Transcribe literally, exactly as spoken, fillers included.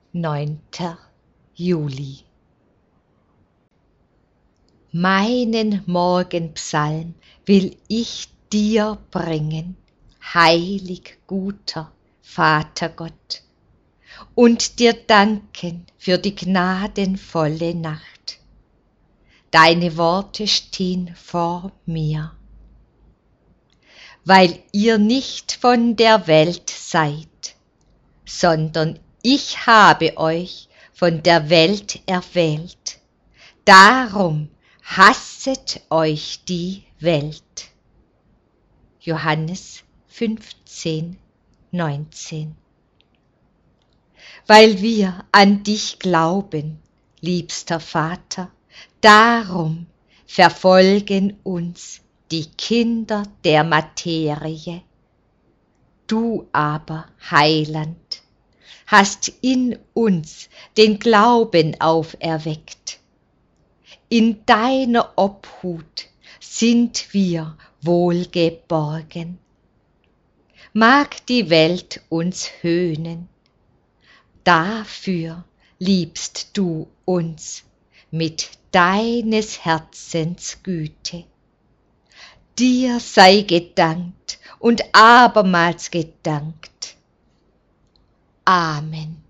neunter Juli. Meinen Morgenpsalm will ich dir bringen, heilig guter Vater Gott, und dir danken für die gnadenvolle Nacht. Deine Worte stehen vor mir. Weil ihr nicht von der Welt seid, sondern ich habe euch von der Welt erwählt. Darum hasset euch die Welt. Johannes fünfzehn, neunzehn. Weil wir an dich glauben, liebster Vater, darum verfolgen uns die Kinder der Materie. Du aber, Heiland, hast in uns den Glauben auferweckt. In deiner Obhut sind wir wohlgeborgen. Mag die Welt uns höhnen, dafür liebst du uns mit deines Herzens Güte. Dir sei gedankt und abermals gedankt. Amen.